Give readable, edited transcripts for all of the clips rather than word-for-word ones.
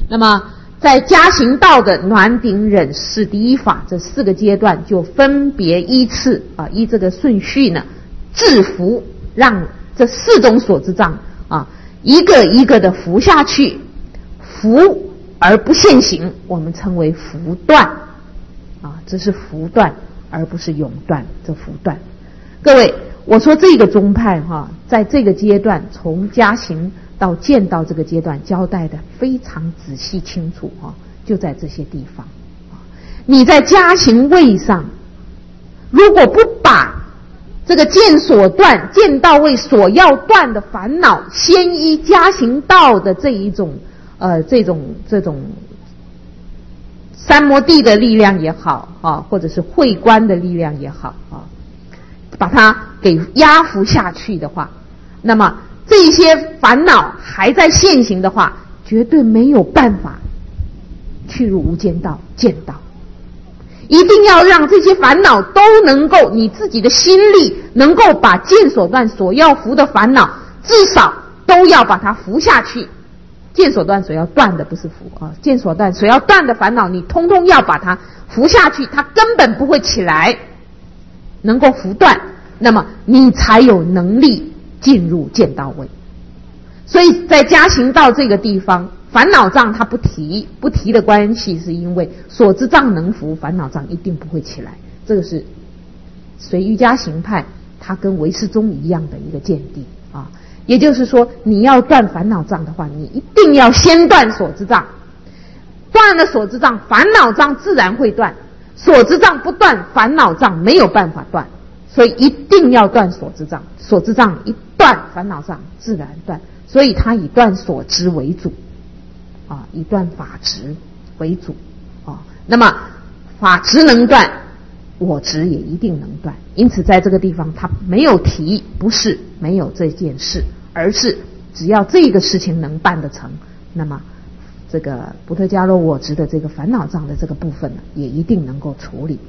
那么在加行道的暖顶忍释第一法这4个阶段，就分别依次依这个顺序呢，制服，让这4种所知障一个一个的服下去，服而不现行，我们称为服断这是服断而不是永断，这服断。各位，我说这个宗派在这个阶段，从加行到见道这个阶段交代的非常仔细清楚就在这些地方。你在加行位上，如果不把这个见所断、见道位所要断的烦恼，先依加行道的这种三摩地的力量也好或者是慧观的力量也好把它给压服下去的话，那么这些烦恼还在现行的话，绝对没有办法去入无间道见道。一定要让这些烦恼都能够，你自己的心力能够把见所断所要服的烦恼，至少都要把它服下去。见所断所要断的不是服见所断所要断的烦恼，你通通要把它服下去，它根本不会起来，能够服断，那么你才有能力进入见道位。所以在加行道这个地方，烦恼障它不提的关系，是因为所知障能服，烦恼障一定不会起来。这个是随瑜伽行派它跟唯识宗一样的一个见地也就是说，你要断烦恼障的话，你一定要先断所知障，断了所知障，烦恼障自然会断，所知障不断，烦恼障没有办法断，所以一定要断所知障，所知障一断，烦恼障自然断，所以它以断所知为主以断法执为主那么法执能断，我执也一定能断。因此在这个地方他没有提，不是没有这件事，而是只要这个事情能办得成，那么这个不特伽罗我执的这个烦恼障的这个部分呢，也一定能够处理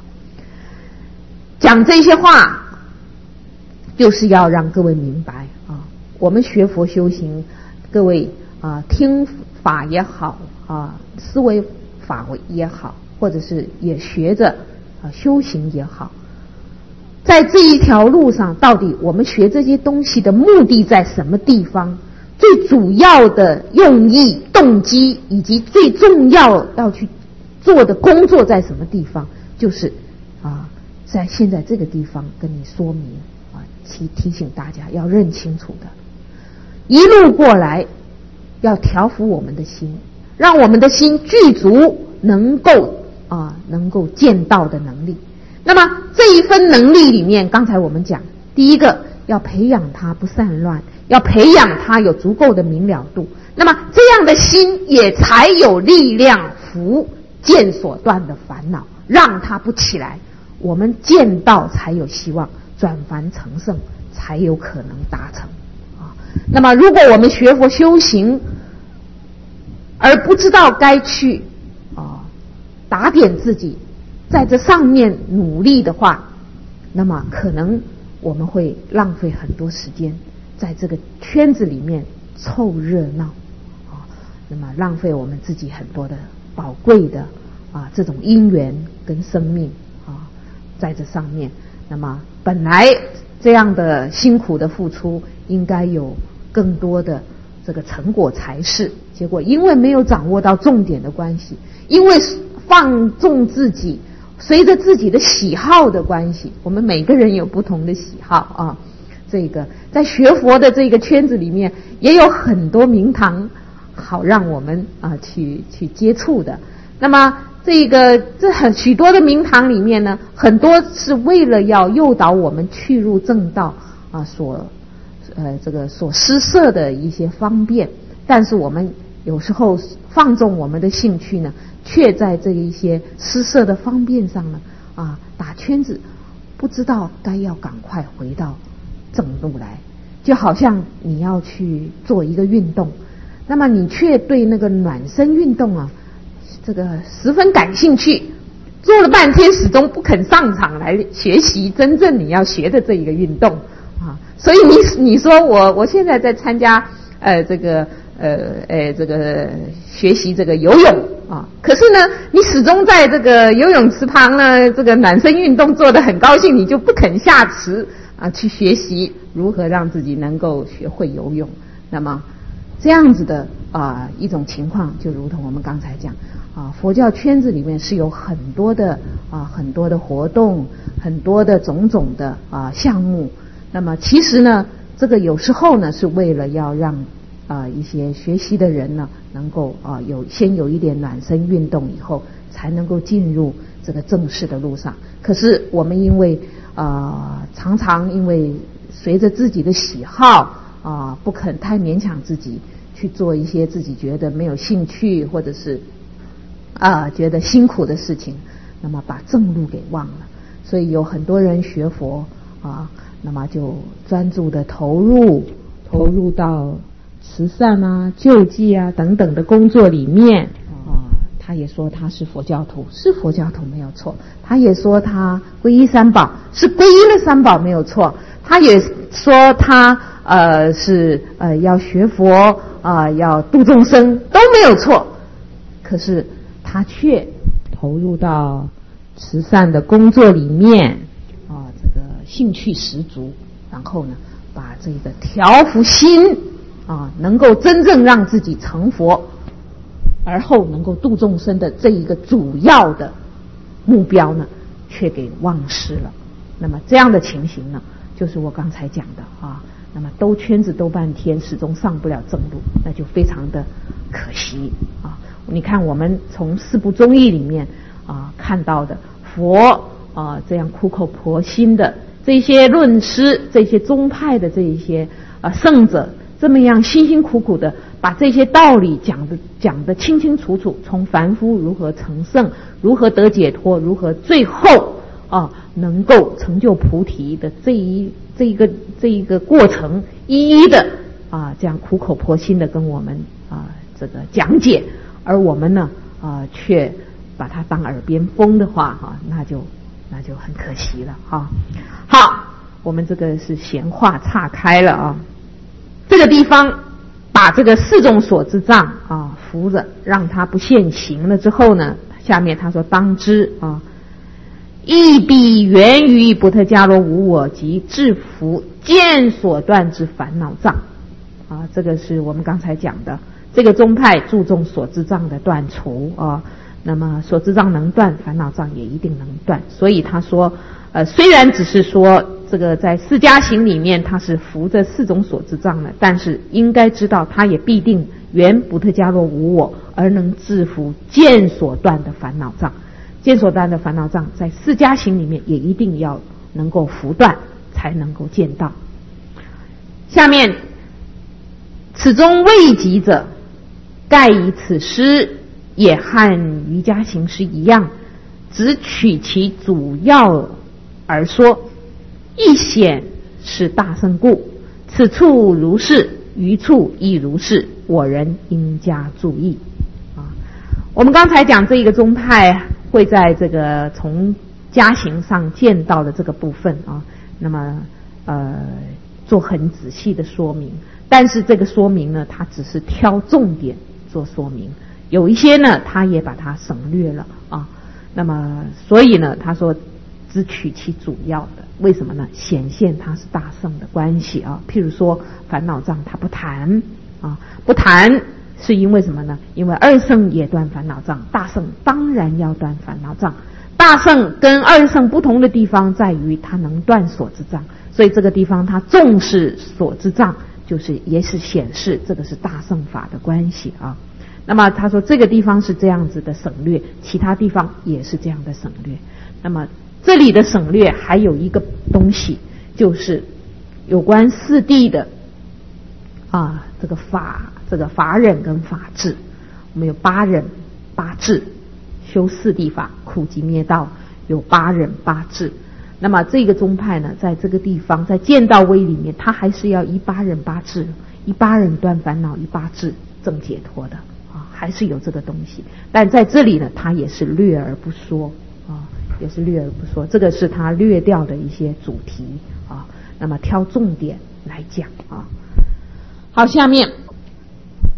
讲这些话就是要让各位明白我们学佛修行，各位听法也好思维法也好，或者是也学着修行也好，在这一条路上，到底我们学这些东西的目的在什么地方？最主要的用意、动机，以及最重要要去做的工作在什么地方？就是在现在这个地方跟你说明提醒大家要认清楚的。一路过来，要调伏我们的心，让我们的心具足能够见道的能力。那么这一分能力里面，刚才我们讲，第一个要培养它不散乱，要培养它有足够的明了度，那么这样的心也才有力量服见所断的烦恼，让它不起来，我们见道才有希望，转凡成圣才有可能达成那么如果我们学佛修行而不知道该去打点自己在这上面努力的话，那么可能我们会浪费很多时间在这个圈子里面凑热闹那么浪费我们自己很多的宝贵的这种因缘跟生命在这上面。那么本来这样的辛苦的付出应该有更多的这个成果才是，结果因为没有掌握到重点的关系，因为放纵自己，随着自己的喜好的关系，我们每个人有不同的喜好这个在学佛的这个圈子里面也有很多名堂好让我们去接触的。那么这许多的名堂里面呢，很多是为了要诱导我们去入正道所施设的一些方便，但是我们有时候放纵我们的兴趣呢，却在这一些施设的方便上呢打圈子，不知道该要赶快回到正路来。就好像你要去做一个运动，那么你却对那个暖身运动这个十分感兴趣，做了半天始终不肯上场来学习真正你要学的这一个运动所以你说我现在在参加这个学习这个游泳啊，可是呢，你始终在这个游泳池旁呢，这个暖身运动做得很高兴，你就不肯下池啊，去学习如何让自己能够学会游泳。那么这样子的一种情况，就如同我们刚才讲佛教圈子里面是有很多的活动，很多的种种的项目。那么其实呢，这个有时候呢是为了要让一些学习的人呢能够先有一点暖身运动以后，才能够进入这个正式的路上。可是我们因为常常因为随着自己的喜好不肯太勉强自己去做一些自己觉得没有兴趣或者是觉得辛苦的事情，那么把正路给忘了。所以有很多人学佛那么就专注的投入到慈善救济等等的工作里面他也说他是佛教徒，是佛教徒没有错。他也说他皈依三宝，是皈依了三宝没有错。他也说他是要学佛要度众生都没有错。可是他却投入到慈善的工作里面这个兴趣十足，然后呢把这个调伏心能够真正让自己成佛，而后能够度众生的这一个主要的目标呢，却给忘失了。那么这样的情形呢，就是我刚才讲的那么兜圈子兜半天，始终上不了正路，那就非常的可惜你看我们从四部宗义里面看到的佛这样苦口婆心的这些论师，这些宗派的这一些圣者，这么样辛辛苦苦的把这些道理讲得清清楚楚，从凡夫如何成圣，如何得解脱，如何最后能够成就菩提的这一个过程，一一的这样苦口婆心的跟我们这个讲解，而我们呢却把它当耳边风的话那就很可惜了好，我们这个是闲话岔开了这个地方把这个四种所知障扶着，让它不现行了之后呢，下面他说当知亦必源于波特伽罗无我及制服见所断之烦恼障这个是我们刚才讲的，这个宗派注重所知障的断除那么所知障能断，烦恼障也一定能断。所以他说虽然只是说这个在四加行里面他是扶着四种所知障的，但是应该知道他也必定缘波特伽罗无我，而能制服见所断的烦恼障。见所断的烦恼障在四加行里面也一定要能够扶断，才能够见到。下面此中未及者，盖以此诗也和瑜伽行诗一样，只取其主要而说，亦显是大圣故。此处如是，余处亦如是，我人应加注意我们刚才讲这一个宗派会在这个从加行上见到的这个部分那么做很仔细的说明，但是这个说明呢，它只是挑重点做说明，有一些呢他也把它省略了那么所以呢他说只取其主要的，为什么呢？显现它是大圣的关系譬如说烦恼障他不谈不谈是因为什么呢？因为二圣也断烦恼障，大圣当然要断烦恼障。大圣跟二圣不同的地方在于他能断所知障，所以这个地方他重视所知障，就是也是显示这个是大圣法的关系那么他说这个地方是这样子的省略，其他地方也是这样的省略。那么这里的省略还有一个东西，就是有关四谛的这个法忍跟法智。我们有八忍八智，修四谛法苦集灭道有八忍八智。那么这个宗派呢，在这个地方在见道位里面，它还是要以八忍八智，以八忍断烦恼，以八智证解脱的还是有这个东西。但在这里呢，它也是略而不说也是略而不说，这个是他略掉的一些主题那么挑重点来讲好，下面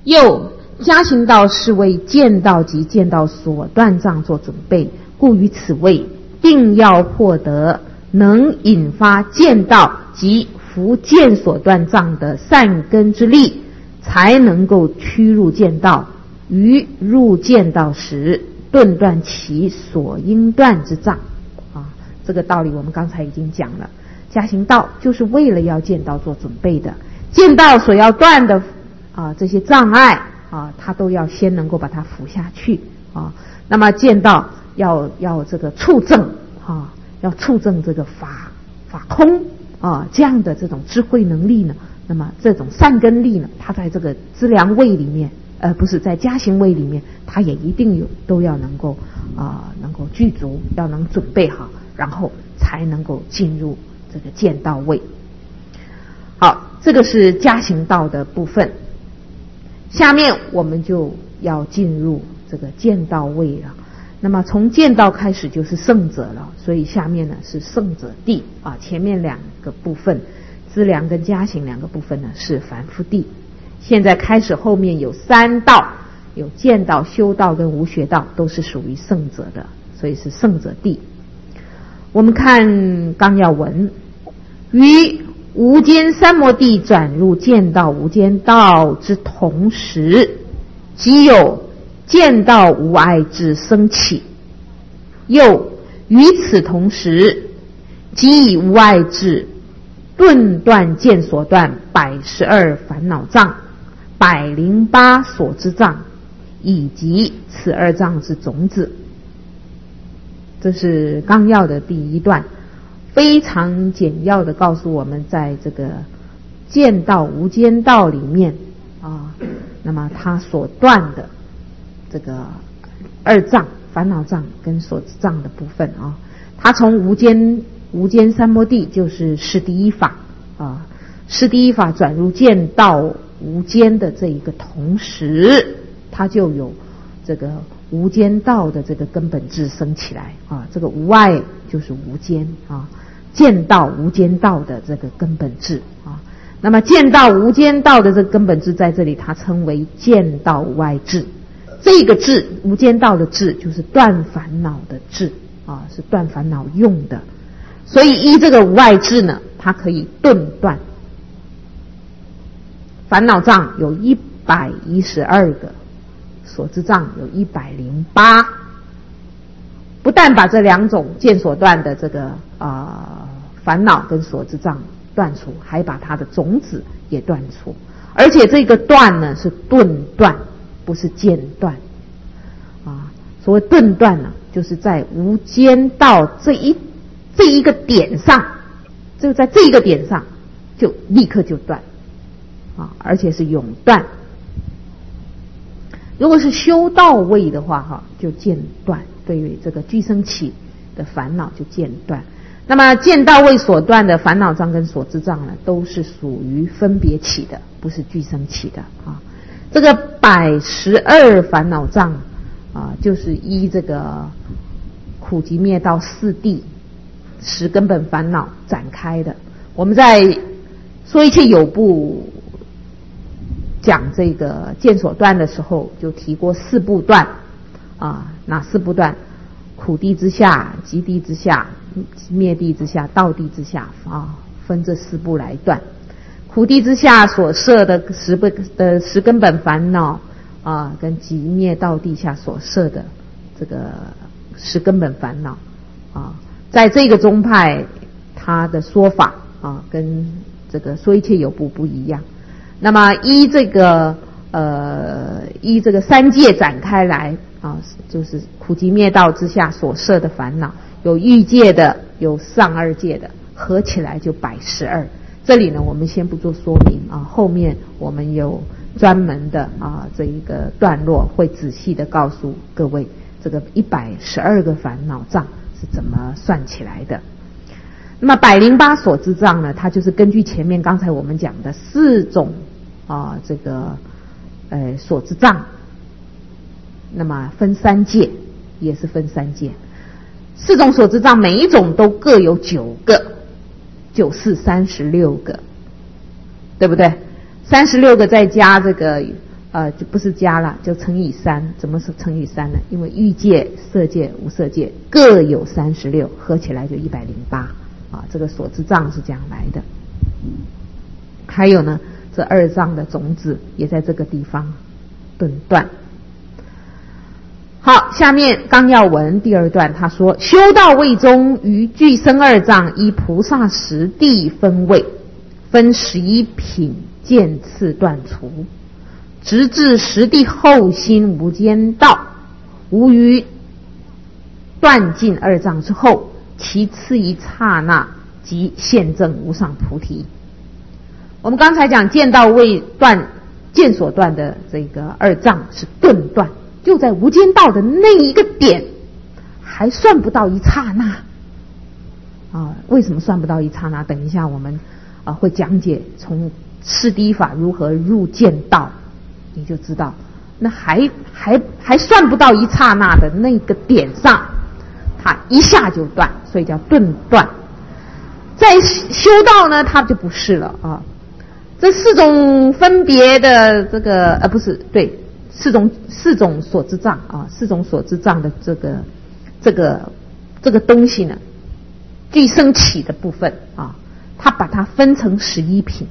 又加行道是为见道及见道所断障做准备，故于此位定要获得能引发见道及伏见所断障的善根之力，才能够趋入见道，于入见道时顿断其所应断之障。这个道理我们刚才已经讲了，加行道就是为了要见道做准备的，见道所要断的这些障碍他都要先能够把它伏下去那么见道要这个触证要触证这个法空这样的这种智慧能力呢，那么这种善根力呢，它在这个资粮位里面不是在加行位里面，它也一定都要能够具足，要能准备好，然后才能够进入这个见道位。好，这个是加行道的部分。下面我们就要进入这个见道位了。那么从见道开始就是圣者了，所以下面呢是圣者地前面两个部分资粮跟加行两个部分呢是凡夫地。现在开始后面有三道，有见道、修道跟无学道，都是属于圣者的，所以是圣者地。我们看纲要文，于无间三摩地转入见道无间道之同时，即有见道无碍智生起，又与此同时，即以无碍智顿断见所断112烦恼障、108所知障，以及此二障之种子。这是纲要的第一段，非常简要的告诉我们，在这个见道无间道里面那么他所断的这个二障、烦恼障跟所知障的部分他从无间三摩地就是是第一法是第一法转入见道无间的这一个同时，他就有这个无间道的这个根本智生起来这个无碍就是无间见道无间道的这个根本智那么见道无间道的这个根本智在这里它称为见道无碍智。这个智无间道的智就是断烦恼的智是断烦恼用的，所以依这个无碍智呢，它可以顿断烦恼障有112个，所知障有108。不但把这两种见所断的这个烦恼跟所知障断除，还把它的种子也断除，而且这个断呢是顿断，不是间断所谓顿断呢，就是在无间道这一个点上，就在这一个点上就立刻就断而且是永断。如果是修道位的话就间断，对于这个俱生起的烦恼就间断。那么见道位所断的烦恼障跟所知障呢，都是属于分别起的，不是俱生起的这个112烦恼障就是依这个苦集灭道四谛10根本烦恼展开的。我们在说一切有部讲这个见所断的时候，就提过4部断哪4部断？苦谛之下、集谛之下、灭谛之下、道谛之下分这4部来断。苦谛之下所摄的10根本烦恼跟集灭道谛下所摄的这个10根本烦恼在这个宗派它的说法跟这个说一切有部不一样。那么依这个三界展开来就是苦集灭道之下所摄的烦恼，有欲界的，有上二界的，合起来就112。这里呢我们先不做说明后面我们有专门的这一个段落会仔细的告诉各位这个112个烦恼障是怎么算起来的。那么108所知障呢，它就是根据前面刚才我们讲的4种这个所知障，那么分3界，也是分3界。4种所知障每一种都各有9个，9、4、36个，对不对？36个再加这个就不是加了，就乘以3。怎么是乘以3呢？因为欲界、色界、无色界各有36，合起来就108啊。这个所知障是这样来的。还有呢，这2障的种子也在这个地方顿断。好，下面纲要文第2段，他说：修道位中，于具生2障，依菩萨实地分位，分11品，渐次断除，直至实地后心无间道，无于断尽2障之后，其次一刹那即现证无上菩提。我们刚才讲见道位断，见所断的这个2障是顿断，就在无间道的那一个点，还算不到一刹那啊。为什么算不到一刹那？等一下我们会讲解从次第法如何入见道，你就知道，那还算不到一刹那的那个点上，它一下就断，所以叫顿断。在修道呢，它就不是了啊。这4种分别的这个不是对4种所知障啊，4种所知障的这个东西呢，具生起的部分啊，它把它分成11品，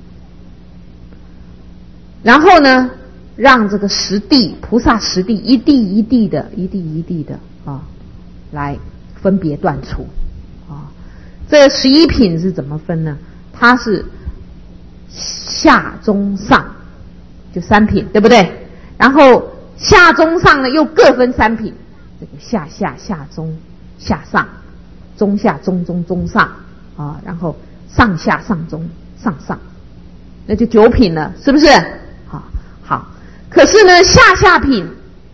然后呢，让这个实地菩萨实地一地一地的啊，来分别断除啊。这11品是怎么分呢？它是下中上，就3品，对不对？然后下中上呢又各分3品，这个下中下上，中下中中中上啊，然后上下上中上上，那就9品了，是不是？好，可是呢下品，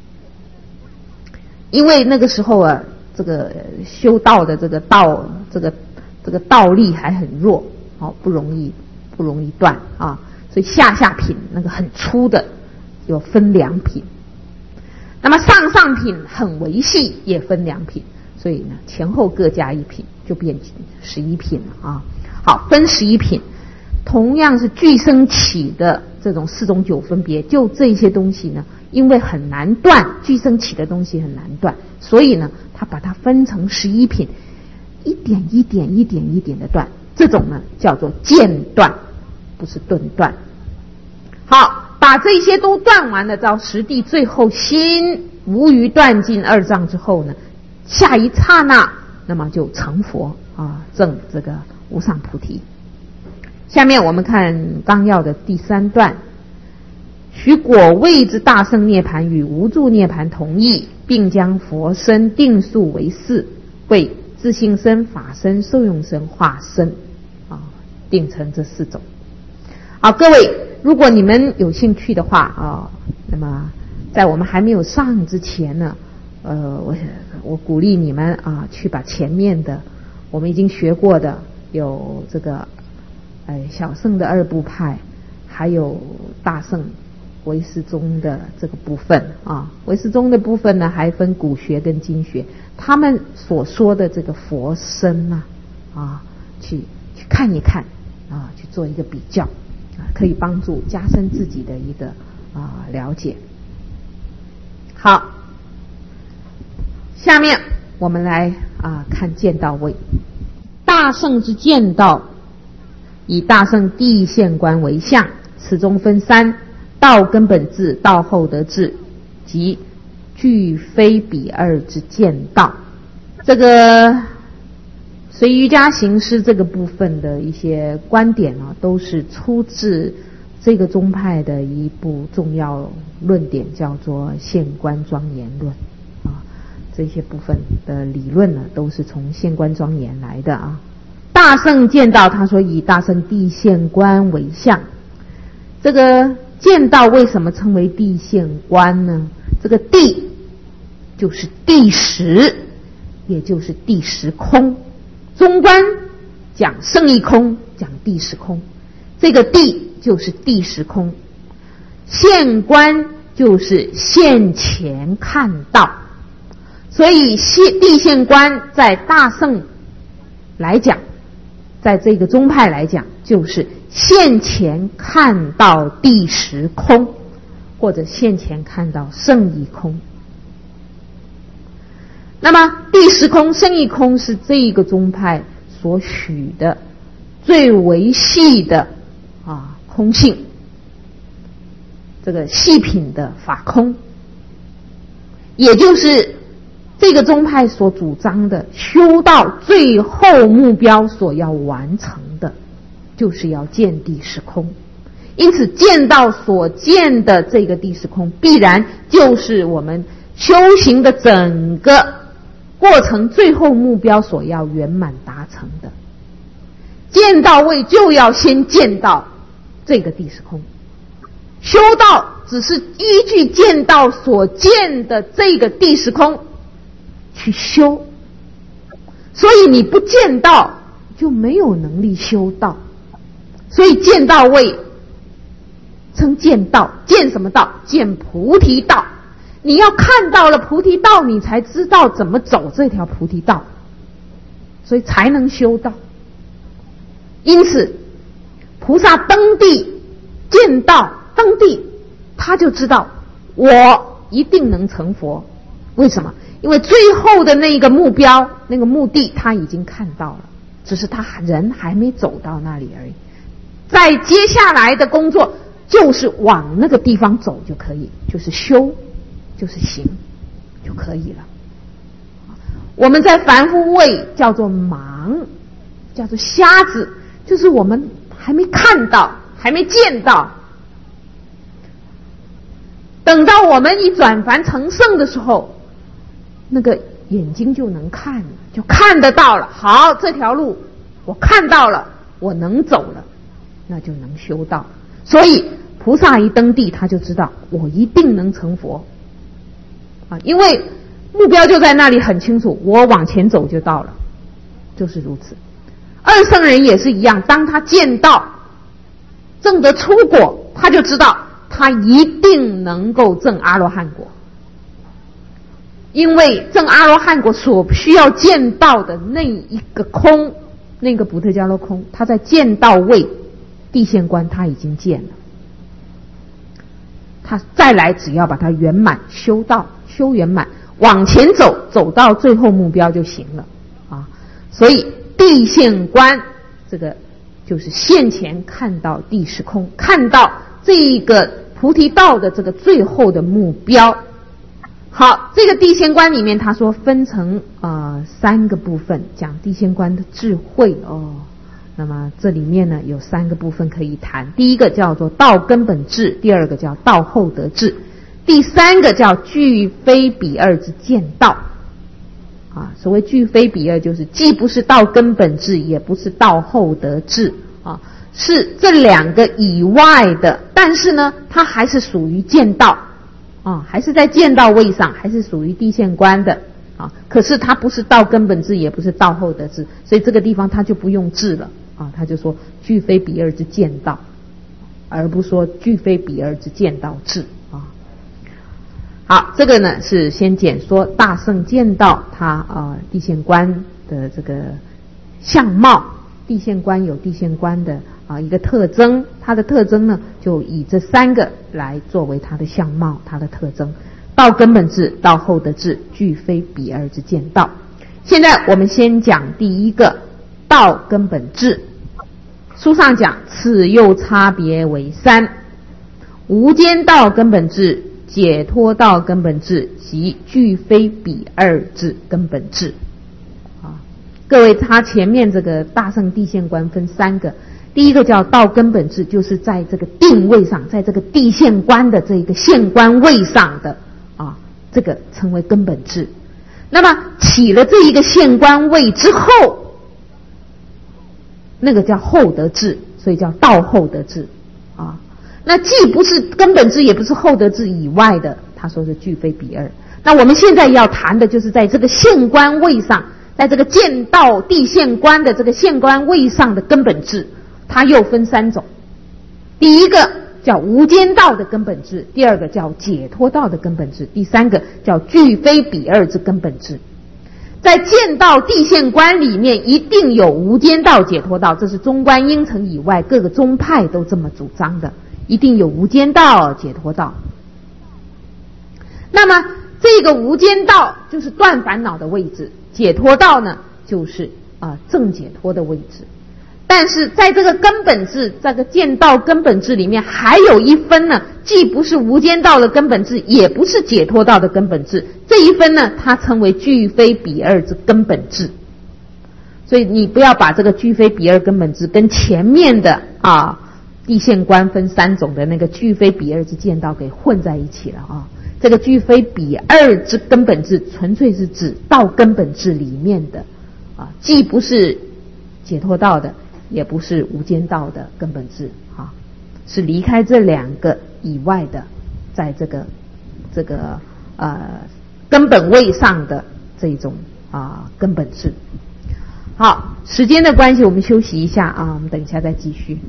因为那个时候啊，这个修道的这个道力还很弱，不容易断啊，所以下品那个很粗的有分2品，那么上品很微细也分2品，所以呢前后各加1品，就变11品了啊。好，分11品，同样是具生起的这种4种9分别，就这些东西呢，因为很难断，具生起的东西很难断，所以呢他把它分成11品，一点的断，这种呢叫做渐断，不是顿断。好，把这些都断完了，到实地最后心无余断尽2障之后呢，下一刹那，那么就成佛啊，证这个无上菩提。下面我们看纲要的第3段，许果位之大圣涅槃与无住涅槃同义，并将佛身定数为4，为自性身、法身、受用身、化身啊，定成这4种。好，各位，如果你们有兴趣的话啊，那么在我们还没有上之前呢，我鼓励你们啊，去把前面的我们已经学过的，有这个小乘的2部派，还有大乘唯识宗的这个部分啊。唯识宗的部分呢，还分古学跟今学，他们所说的这个佛身啊，去看一看啊，去做一个比较啊，可以帮助加深自己的一个了解。好，下面我们来看见道位。大圣之见道，以大圣地现观为相，此中分3：道根本智、道后得智，即俱非彼2之见道。这个随瑜伽行师这个部分的一些观点都是出自这个宗派的一部重要论点，叫做现观庄严论啊。这些部分的理论呢，都是从现观庄严来的啊。大圣见道，他说以大圣地现观为相。这个见道为什么称为地现观呢？这个地就是地识，也就是地识空。中观讲圣义空，讲地识空，这个地就是地识空，现观就是现前看到。所以地现观在大圣来讲，在这个宗派来讲，就是现前看到地识空， 或者现前看到圣义空。那么第十空、圣义空是这一个宗派所许的最为细的空性，这个细品的法空，也就是这个宗派所主张的修道最后目标所要完成的，就是要见第十空。因此见到所见的这个第十空，必然就是我们修行的整个过程最后目标所要圆满达成的。见到位就要先见到这个第十空，修道只是依据见到所见的这个第十空去修，所以你不见到就没有能力修道。所以见到位称见道，见什么道？见菩提道。你要看到了菩提道，你才知道怎么走这条菩提道，所以才能修道。因此菩萨登地见道，登地他就知道我一定能成佛。为什么？因为最后的那个目标，那个目的他已经看到了，只是他人还没走到那里而已。在接下来的工作就是往那个地方走就可以，就是修，就是行就可以了。我们在凡夫位叫做盲，叫做瞎子，就是我们还没看到，还没见到。等到我们一转凡成圣的时候，那个眼睛就能看了，就看得到了。好，这条路我看到了，我能走了，那就能修道。所以菩萨一登地，他就知道我一定能成佛因为目标就在那里很清楚，我往前走就到了，就是如此。二圣人也是一样，当他见到证得出果，他就知道他一定能够证阿罗汉果。因为证阿罗汉果所需要见到的那一个空，那个补特伽罗空，他在见到位地现观他已经见了，他再来只要把它圆满修到，修圆满，往前走，走到最后目标就行了所以地现观这个就是现前看到第十空，看到这个菩提道的这个最后的目标。好，这个地现观里面他说分成三个部分，讲地现观的智慧那么这里面呢有三个部分可以谈。第一个叫做道根本智，第二个叫道后得智，第三个叫俱非彼二之见道所谓俱非彼二，就是既不是道根本智，也不是道后得智是这两个以外的，但是呢它还是属于见道还是在见道位上，还是属于地现观的可是它不是道根本智，也不是道后得智，所以这个地方它就不用智了他就说俱非彼二之见道，而不说俱非彼二之见道智好，这个呢是先简说大圣见道他地现观的这个相貌。地现观有地现观的一个特征，它的特征呢就以这三个来作为它的相貌，它的特征：道根本智、道后得智、俱非彼二之见道。现在我们先讲第一个道根本智。书上讲此又差别为三：无间道根本智、解脱道根本智及俱非彼二之根本智各位，他前面这个大圣地现观分三个，第一个叫道根本智，就是在这个定位上，在这个地现观的这个现观位上的这个称为根本智。那么起了这一个现观位之后，那个叫后得智，所以叫道后得智那既不是根本智，也不是后得智以外的，他说是俱非彼二。那我们现在要谈的就是在这个现观位上，在这个见道地现观的这个现观位上的根本智，它又分三种。第一个叫无间道的根本智，第二个叫解脱道的根本智，第三个叫俱非彼二之根本智。在见道地现观里面一定有无间道、解脱道，这是中观应成以外各个宗派都这么主张的，一定有无间道、解脱道那么这个无间道就是断烦恼的位置，解脱道呢就是正解脱的位置。但是在这个根本智，这个见道根本智里面还有一分呢，既不是无间道的根本智，也不是解脱道的根本智，这一分呢它称为俱非彼二之根本智。所以你不要把这个俱非彼二根本智跟前面的地现观分3种的那个俱非彼二之见道给混在一起了啊。这个俱非彼二之根本智纯粹是指道根本智里面的既不是解脱道的，也不是无间道的根本智是离开这2个以外的，在这个根本位上的这种根本智。好，时间的关系我们休息一下我们等一下再继续。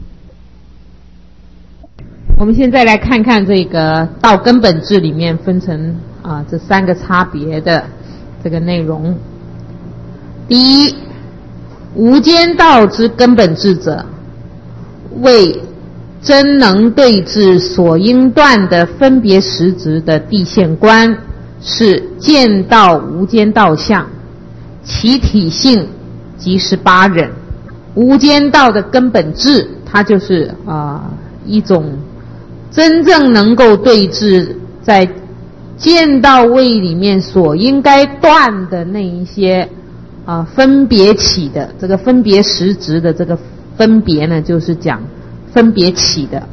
我们现在来看看这个道根本智里面分成这3个差别的这个内容。第一，无间道之根本智者，为真能对治所应断的分别实质的地现观，是见道无间道相，其体性即18忍。无间道的根本智，它就是一种真正能够对治在见道位里面所应该断的那一些分别起的这个分别实质的这个分别呢，就是讲分别起的，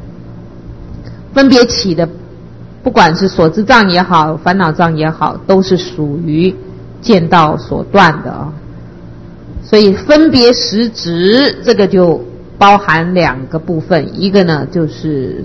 不管是所知障也好，烦恼障也好，都是属于见道所断的所以分别实质这个就包含2个部分，一个呢就是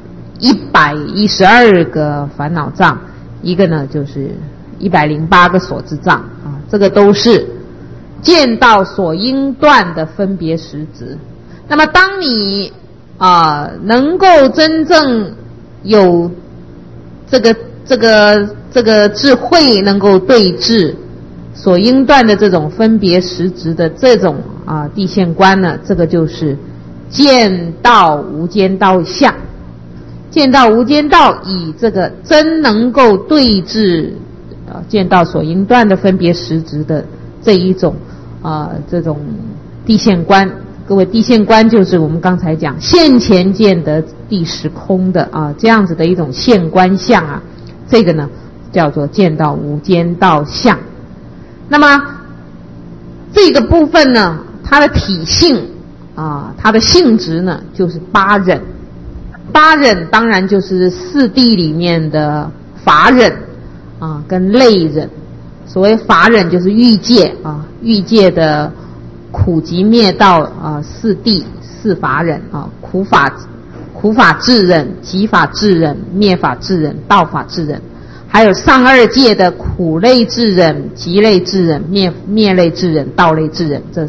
112个烦恼障，一个呢就是108个所知障这个都是见道所应断的分别实质。那么当你能够真正有这个智慧，能够对治所应断的这种分别实质的这种地现观呢，这个就是见道无间道相。见道无间道以这个真能够对治见道所应断的分别实质的这一种这种地现观。各位，地现观就是我们刚才讲现前见得地实空的这样子的一种现观相这个呢叫做见道无间道相。那么这个部分呢，它的体性它的性质呢就是8忍。8忍当然就是4谛里面的法忍跟类忍。所谓法忍就是欲界欲界的苦集灭道4谛4法忍苦法智忍、集法智忍、灭法智忍、道法智忍，还有上2界的苦类智忍、集类智忍、灭类智忍、道类智忍，这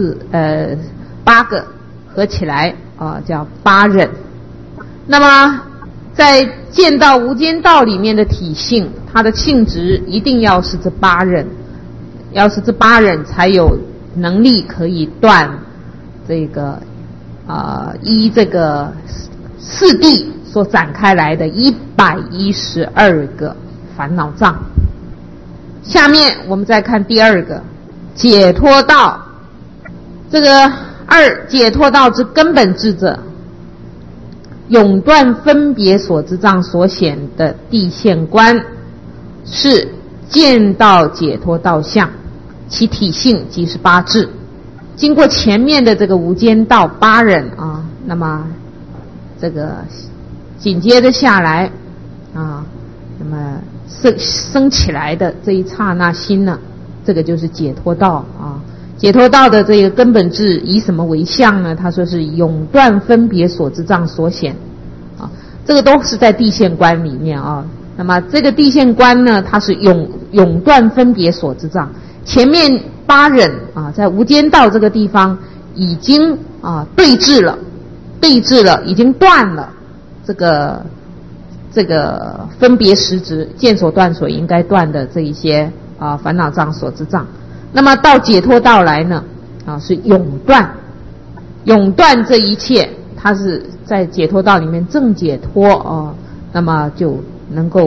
8个合起来叫8忍。那么在见道无间道里面的体性，它的性质一定要是这8忍，要是这8忍才有能力可以断这个依这个4谛所展开来的112个烦恼障。下面我们再看第2个解脱道。这个2解脱道之根本智者，永断分别所知障所显的地现观，是见道解脱道相，其体性即是8智。经过前面的这个无间道8忍那么这个紧接着下来那么升起来的这一刹那心呢，这个就是解脱道解脱道的这个根本智以什么为相呢？他说是永断分别所知障所显这个都是在地现观里面那么这个地现观呢，它是永断分别所知障。前面8忍在无间道这个地方已经对治了，已经断了这个分别实质见所断所应该断的这一些烦恼障所知障。那么到解脱道来呢是永断这一切，它是在解脱道里面正解脱那么就能够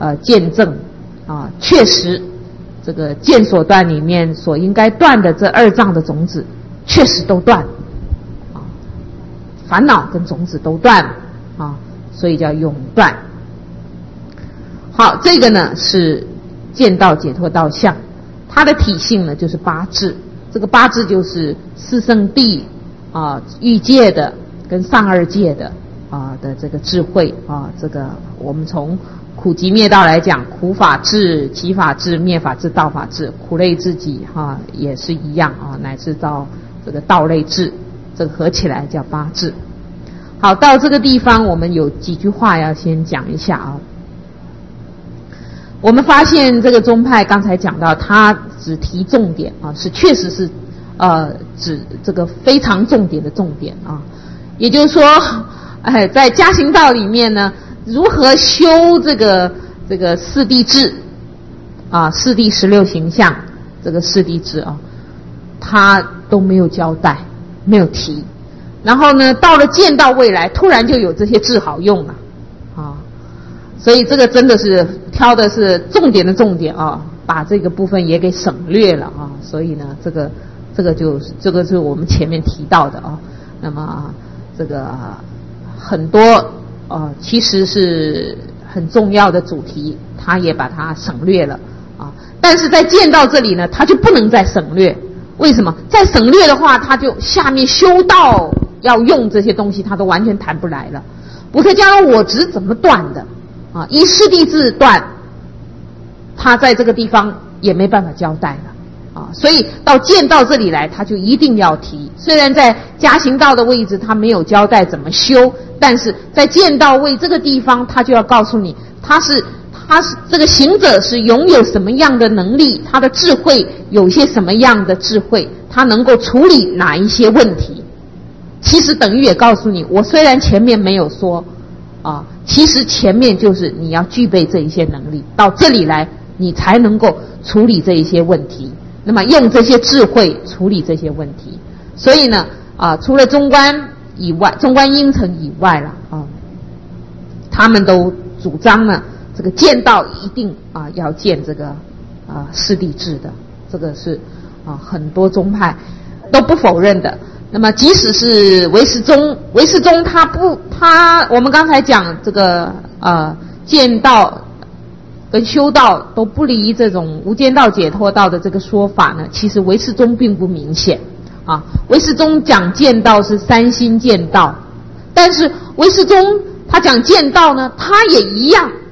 见证啊，确实这个见所断里面所应该断的这2障的种子确实都断啊，烦恼跟种子都断啊，所以叫永断。好，这个呢是见道解脱道相，它的体性呢就是8智，这个8智就是四圣谛啊、欲界的跟上2界的的这个智慧啊，这个我们从苦集灭道来讲，苦法智、集法智、灭法智、道法智，苦类智集也是一样啊，乃至到这个道类智，这个合起来叫8智。好，到这个地方我们有几句话要先讲一下啊。我们发现这个宗派刚才讲到，它只提重点啊，是确实是指这个非常重点的重点啊，也就是说，在加行道里面呢，如何修这个四谛智啊，四谛16形象这个四谛智啊，他都没有交代，没有提。然后呢，到了见道未来，突然就有这些智好用了啊，所以这个真的是挑的是重点的重点啊，把这个部分也给省略了啊。所以呢，这个是我们前面提到的啊。那么这个很多其实是很重要的主题，他也把它省略了啊。但是在见道这里呢，他就不能再省略。为什么？再省略的话，他就下面修道要用这些东西，他都完全谈不来了。补特伽罗我执怎么断的啊？依四谛智断，他在这个地方也没办法交代了啊。所以到见道这里来，他就一定要提。虽然在加行道的位置他没有交代怎么修，但是在见道位这个地方，他就要告诉你，他是这个行者是拥有什么样的能力，他的智慧有些什么样的智慧，他能够处理哪一些问题。其实等于也告诉你，我虽然前面没有说啊，其实前面就是你要具备这一些能力，到这里来你才能够处理这一些问题，那么用这些智慧处理这些问题。所以呢除了中观以外，中观应成以外了啊，他们都主张呢这个见道一定要见这个四谛智的，这个是很多宗派都不否认的。那么即使是唯识宗他我们刚才讲这个见道跟修道都不离这种无间道解脱道的这个说法呢，其实唯识宗并不明显啊。唯识宗讲见道是3心见道，但是唯识宗他讲见道呢，他也一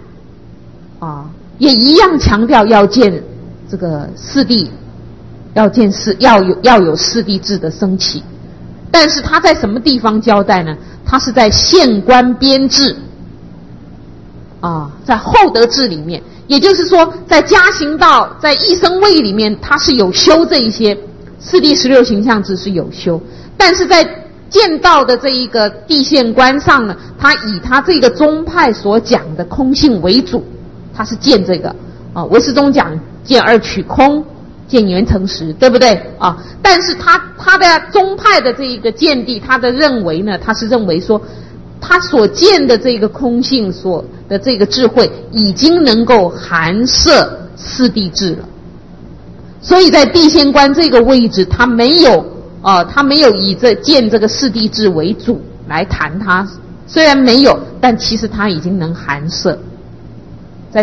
样强调要见这个四谛，要有四谛智的升起。但是他在什么地方交代呢？他是在现观边智在后得智里面，也就是说在加行道在一生位里面，他是有修这一些四谛16形象智是有修，但是在见道的这一个谛现观上呢，他以他这个宗派所讲的空性为主，他是见这个唯识宗讲见2取空，见缘成实，对不对啊？但是他的宗派的这一个见地，他的认为呢，他是认为说他所见的这个空性所的这个智慧已经能够含摄四谛智了，所以在谛现观这个位置，他没有以见这个四谛智为主来谈它，虽然没有，但其实他已经能含摄在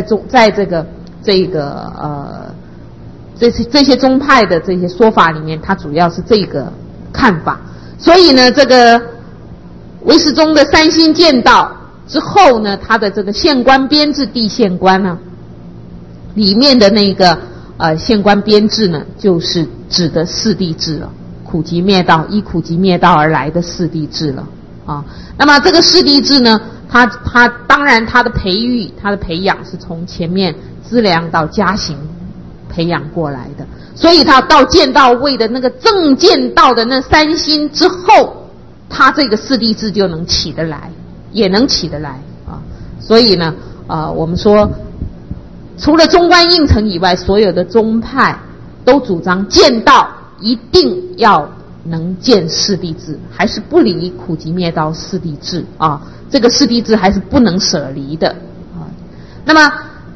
这些宗派的这些说法里面，它主要是这个看法。所以呢，这个唯识宗的3心见道之后呢，它的这个现观边智谛现观呢，里面的那个现观边智呢，就是指的四谛智了，苦集灭道，依苦集灭道而来的四谛智了啊。那么这个四谛智呢，它当然它的培育，它的培养是从前面资粮到加行培养过来的，所以他到见道位的那个正见道的那3心之后，他这个四谛智就能起得来，也能起得来啊。所以呢我们说除了中观应成以外，所有的宗派都主张见道一定要能见四谛智，还是不离苦集灭道四谛智啊，这个四谛智还是不能舍离的啊。那么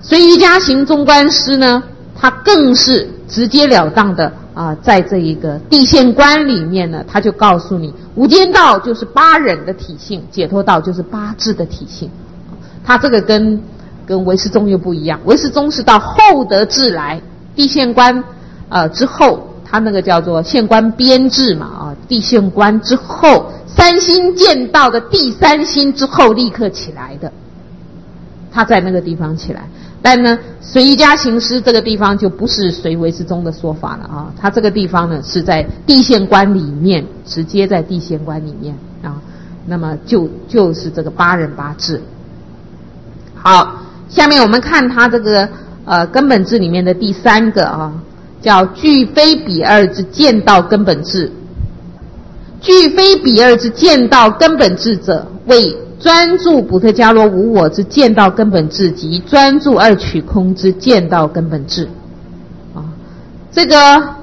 随瑜伽行中观师呢，他更是直截了当的在这一个地线观里面呢，他就告诉你，无间道就是八忍的体性，解脱道就是八智的体性。他这个跟唯识宗又不一样，唯识宗是到后得智来，地线观之后，他那个叫做线观编制嘛地线观之后，三心见道的第三心之后立刻起来的，他在那个地方起来。但呢，随瑜伽行师这个地方就不是随唯识宗的说法了他这个地方呢是在地线观里面，直接在地线观里面那么就是这个八忍八智。好，下面我们看他这个根本智里面的第三个叫具非彼二之见道根本智。具非彼二之见道根本智者，为专注补特伽罗无我之见道根本智及专注二取空之见道根本智。这个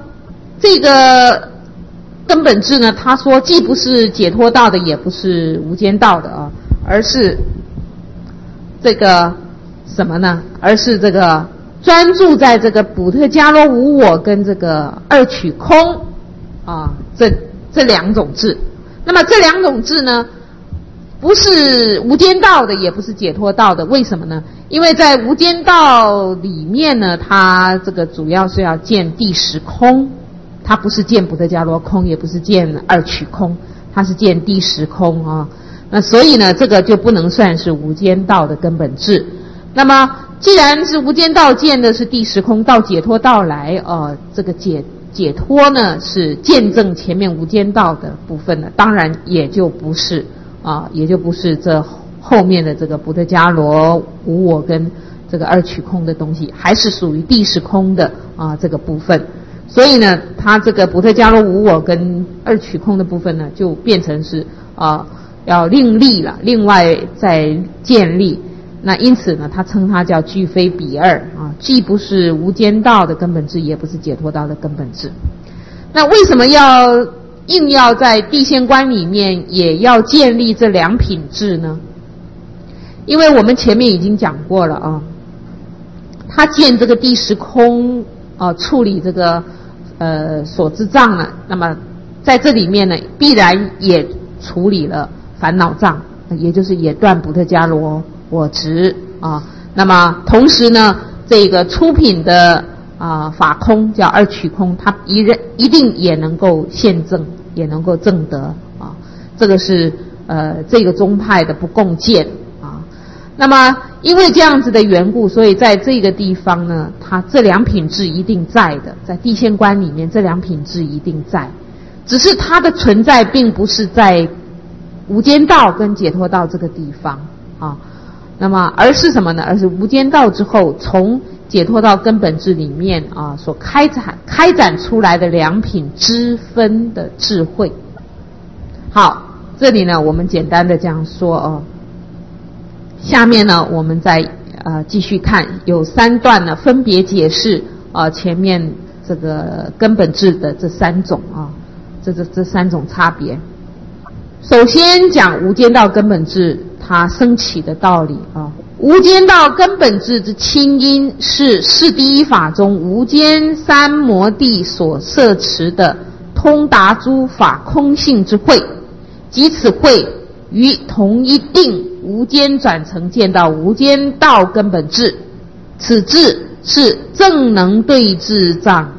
根本智呢，他说既不是解脱道的，也不是无间道的而是这个什么呢？而是这个专注在这个补特伽罗无我跟这个二取空这两种智。那么这两种智呢，不是无间道的，也不是解脱道的。为什么呢？因为在无间道里面呢，它这个主要是要见第十空，它不是见补特伽罗空，也不是见二取空，它是见第十空那所以呢，这个就不能算是无间道的根本智。那么既然是无间道见的是第十空，到解脱道来这个解脱呢是见证前面无间道的部分呢，当然也就不是这后面的这个补特伽罗无我跟这个二取空的东西，还是属于第十空的这个部分。所以呢，它这个补特伽罗无我跟二取空的部分呢，就变成是要另立了，另外再建立。那因此呢，他称它叫具非彼二既不是无间道的根本智，也不是解脱道的根本智。那为什么硬要在地线观里面也要建立这两品智呢？因为我们前面已经讲过了他见这个第十空处理这个所知障呢，那么在这里面呢，必然也处理了烦恼障，也就是也断补特伽罗我执那么同时呢，这个出品的法空叫二取空，它一定也能够现证，也能够证得这个是这个宗派的不共见那么因为这样子的缘故，所以在这个地方呢，它这两品智一定在的，在地线观里面这两品智一定在，只是它的存在并不是在无间道跟解脱道这个地方那么而是什么呢？而是无间道之后从解脱道根本智里面所开展出来的两品知分的智慧。好，这里呢我们简单的这样说下面呢我们再继续看，有三段呢分别解释前面这个根本智的这三种这三种差别。首先讲无间道根本智它升起的道理无间道根本智之清因是四第一法中无间三摩地所摄持的通达诸法空性之慧，即此慧于同一定无间转成见到无间道根本智，此智是正能对治障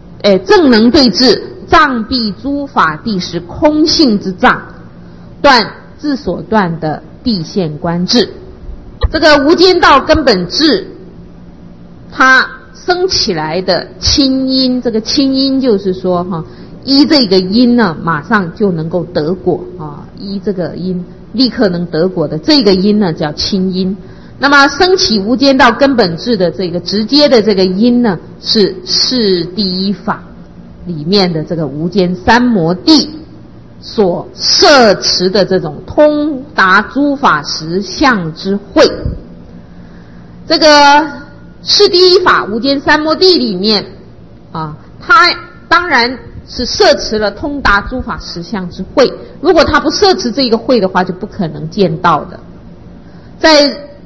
蔽诸法第十空性之障，断自所断的地线观智。这个无间道根本智它升起来的清因，这个清因就是说依这个因呢马上就能够得果依这个因立刻能得果的这个因呢叫清因。那么升起无间道根本智的这个直接的这个因呢，是第一法里面的这个无间三摩地所摄持的这种通达诸法实相之慧。这个是第一法无间三摩地里面它当然是摄持了通达诸法实相之慧，如果它不摄持这个慧的话，就不可能见到的。在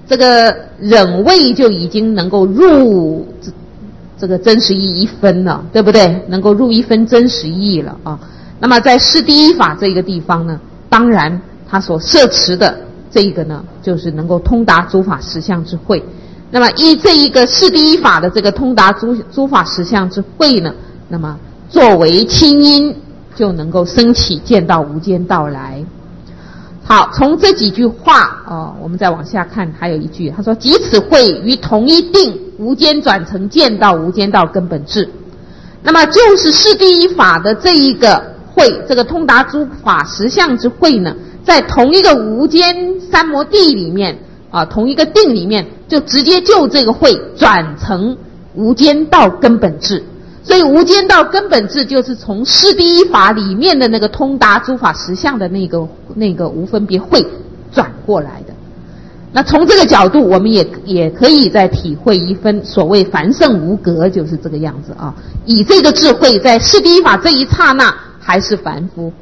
这个忍位就已经能够入这个真实义一分了，对不对？能够入一分真实义了啊。那么在释第一法这个地方呢，当然他所摄持的这个呢，就是能够通达诸法实相之慧。那么依这一个释第一法的这个通达诸法实相之慧呢，那么作为亲因，就能够升起见道无间道来。好，从这几句话我们再往下看，还有一句，他说：即此慧于同一定无间转成见道无间道根本智。那么就是释第一法的这一个慧，这个通达诸法实相之慧呢，在同一个无间三摩地里面同一个定里面，就直接就这个慧转成无间道根本智。所以无间道根本智就是从释第一法里面的那个通达诸法实相的那个无分别慧转过来的。那从这个角度，我们也可以再体会一分所谓凡圣无隔，就是这个样子啊。以这个智慧在释第一法这一刹那还是凡夫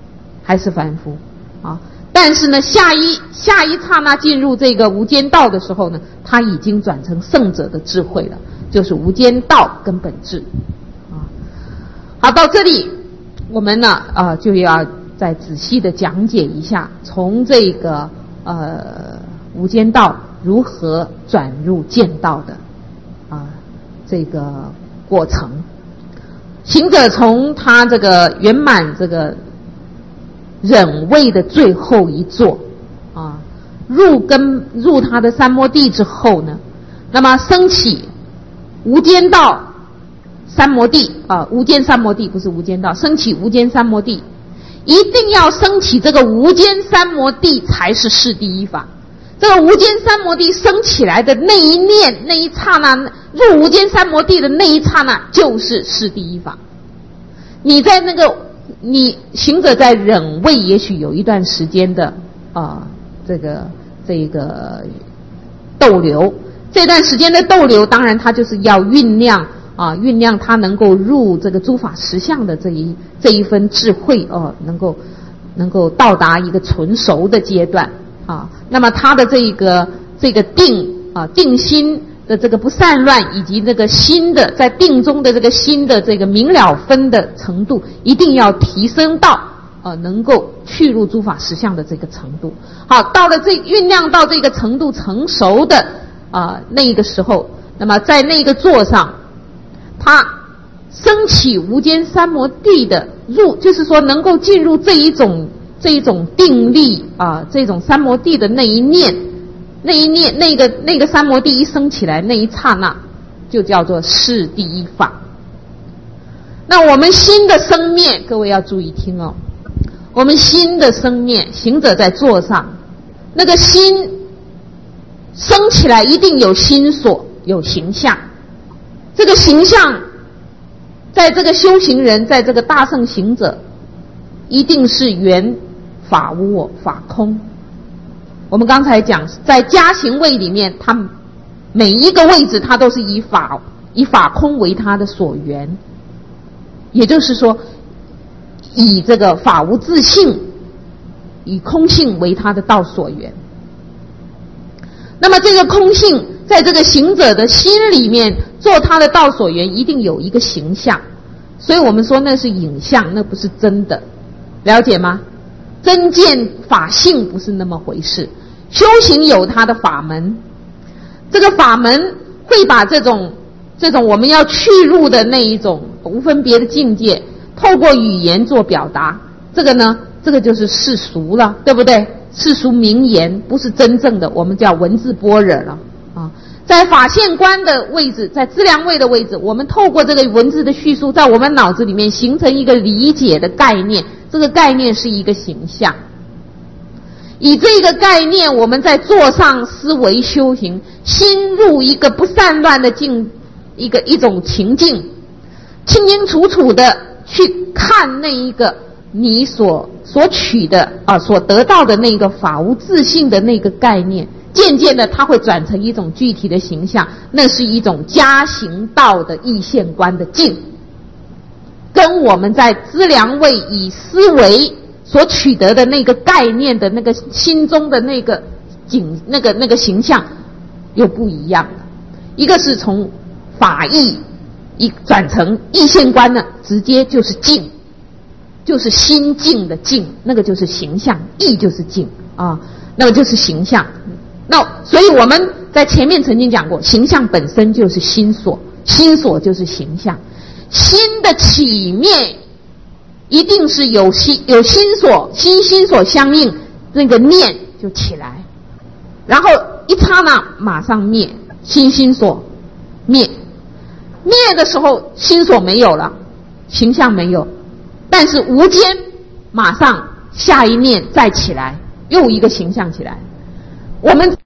啊。但是呢，下一刹那进入这个无间道的时候呢，他已经转成圣者的智慧了，就是无间道根本智啊。好，到这里我们呢就要再仔细的讲解一下，从这个无间道如何转入见道的这个过程。行者从他这个圆满这个忍位的最后一座入他的三摩地之后呢，那么升起无间道三摩地无间三摩地，不是无间道，升起无间三摩地，一定要升起这个无间三摩地才是释第一法。这个无间三摩地升起来的那一念那一刹那，入无间三摩地的那一刹那就是释第一法。你行者在忍位也许有一段时间的这个逗留，这段时间的逗留当然它就是要酝酿它能够入这个诸法实相的这一分智慧能够到达一个纯熟的阶段那么它的这个定心的这个不散乱，以及这个心的在定中的这个心的这个明了分的程度，一定要提升到能够去入诸法实相的这个程度。好，到了酝酿到这个程度成熟的那个时候，那么在那个座上，它升起无间三摩地的就是说能够进入这一种定力这种三摩地的那一念那个三摩地一升起来那一刹那，就叫做释第一法。那我们心的生灭，各位要注意听我们心的生灭，行者在座上，那个心升起来一定有心所，有形象。这个形象在这个修行人，在这个大圣行者，一定是缘法无我，法空。我们刚才讲，在加行位里面，它每一个位置它都是以法空为它的所缘，也就是说以这个法无自性，以空性为它的道所缘。那么这个空性在这个行者的心里面做他的道所缘，一定有一个形象，所以我们说那是影像，那不是真的，了解吗？真见法性不是那么回事。修行有它的法门，这个法门会把这种我们要去入的那一种无分别的境界，透过语言做表达。这个就是世俗了，对不对？世俗名言不是真正的，我们叫文字般若了在法现观的位置，在资粮位的位置，我们透过这个文字的叙述，在我们脑子里面形成一个理解的概念，这个概念是一个形象。以这个概念，我们在座上思维修行，心入一个不散乱的一种情境，清清楚楚的去看那一个你所取的所得到的那个法无自性的那个概念，渐渐的它会转成一种具体的形象，那是一种加行道的意现观的境，跟我们在资粮位以思维所取得的那个概念的那个心中的那个形象又不一样了。一个是从法义一转成意现观呢，直接就是境，就是心境的境，那个就是形象，意就是境啊，那个就是形象。那所以我们在前面曾经讲过，形象本身就是心所，心所就是形象。心的起灭一定是有心所，心所相应，那个念就起来，然后一刹那马上灭，心所灭的时候，心所没有了，形象没有，但是无间马上下一念再起来，又一个形象起来。我们